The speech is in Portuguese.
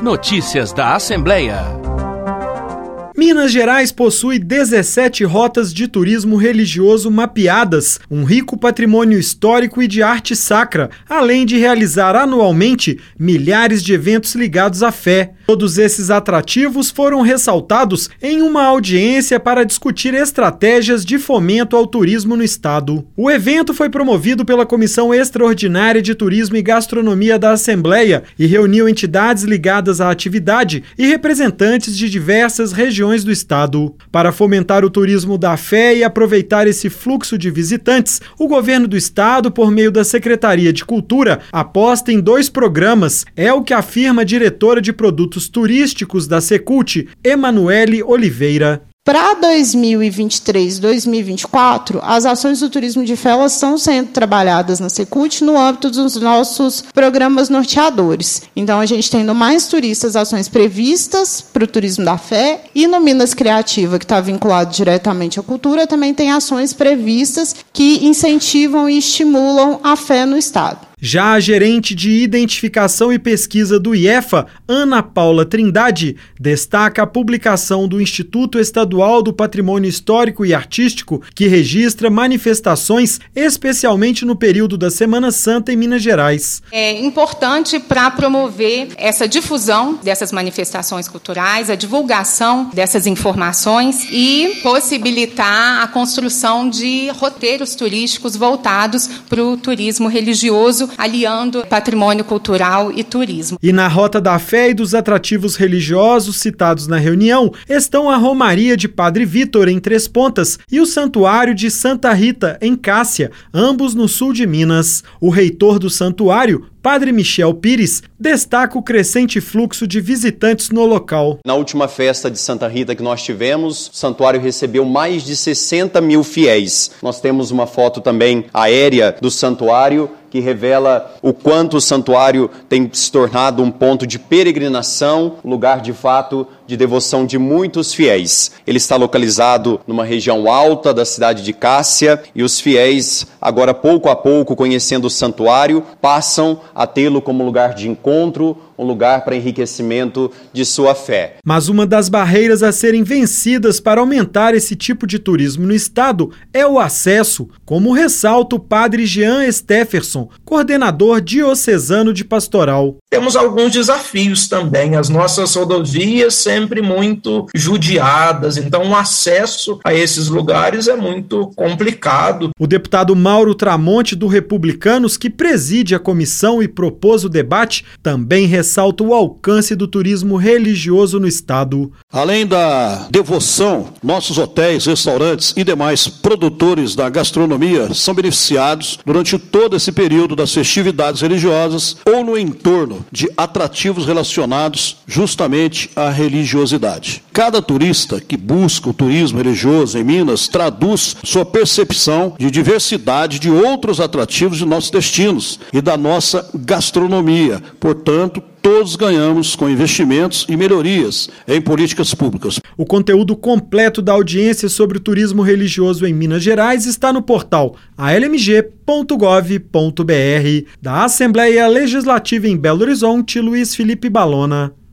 Notícias da Assembleia. Minas Gerais possui 17 rotas de turismo religioso mapeadas, um rico patrimônio histórico e de arte sacra, além de realizar anualmente milhares de eventos ligados à fé. Todos esses atrativos foram ressaltados em uma audiência para discutir estratégias de fomento ao turismo no estado. O evento foi promovido pela Comissão Extraordinária de Turismo e Gastronomia da Assembleia e reuniu entidades ligadas à atividade e representantes de diversas regiões do estado. Para fomentar o turismo da fé e aproveitar esse fluxo de visitantes, o governo do estado, por meio da Secretaria de Cultura, aposta em 2 programas. É o que afirma a diretora de produtos turísticos da Secult, Emanuele Oliveira. Para 2023-2024, as ações do turismo de fé estão sendo trabalhadas na Secult no âmbito dos nossos programas norteadores. Então, a gente tem no Mais Turistas ações previstas para o turismo da fé e no Minas Criativa, que está vinculado diretamente à cultura, também tem ações previstas que incentivam e estimulam a fé no estado. Já a gerente de Identificação e Pesquisa do IEFA, Ana Paula Trindade, destaca a publicação do Instituto Estadual do Patrimônio Histórico e Artístico, que registra manifestações, especialmente no período da Semana Santa em Minas Gerais. É importante para promover essa difusão dessas manifestações culturais, a divulgação dessas informações e possibilitar a construção de roteiros turísticos voltados para o turismo religioso, aliando patrimônio cultural e turismo. E na Rota da Fé e dos atrativos religiosos citados na reunião estão a Romaria de Padre Vítor, em Três Pontas, e o Santuário de Santa Rita, em Cássia, ambos no sul de Minas. O reitor do santuário, Padre Michel Pires, destaca o crescente fluxo de visitantes no local. Na última festa de Santa Rita que nós tivemos, o santuário recebeu mais de 60 mil fiéis. Nós temos uma foto também aérea do santuário que revela o quanto o santuário tem se tornado um ponto de peregrinação, lugar de fato de devoção de muitos fiéis. Ele está localizado numa região alta da cidade de Cássia e os fiéis, agora pouco a pouco conhecendo o santuário, passam a tê-lo como lugar de encontro, um lugar para enriquecimento de sua fé. Mas uma das barreiras a serem vencidas para aumentar esse tipo de turismo no estado é o acesso, como ressalta o padre Jean Stefferson, coordenador diocesano de pastoral. Temos alguns desafios também, as nossas rodovias sempre muito judiadas, então o acesso a esses lugares é muito complicado. O deputado Mauro Tramonte, do Republicanos, que preside a comissão e propôs o debate, também ressalta o alcance do turismo religioso no estado. Além da devoção, nossos hotéis, restaurantes e demais produtores da gastronomia são beneficiados durante todo esse período das festividades religiosas ou no entorno de atrativos relacionados justamente à religiosidade. Cada turista que busca o turismo religioso em Minas traduz sua percepção de diversidade de outros atrativos de nossos destinos e da nossa gastronomia. Portanto, todos ganhamos com investimentos e melhorias em políticas públicas. O conteúdo completo da audiência sobre o turismo religioso em Minas Gerais está no portal almg.gov.br. Da Assembleia Legislativa em Belo Horizonte, Luiz Felipe Balona.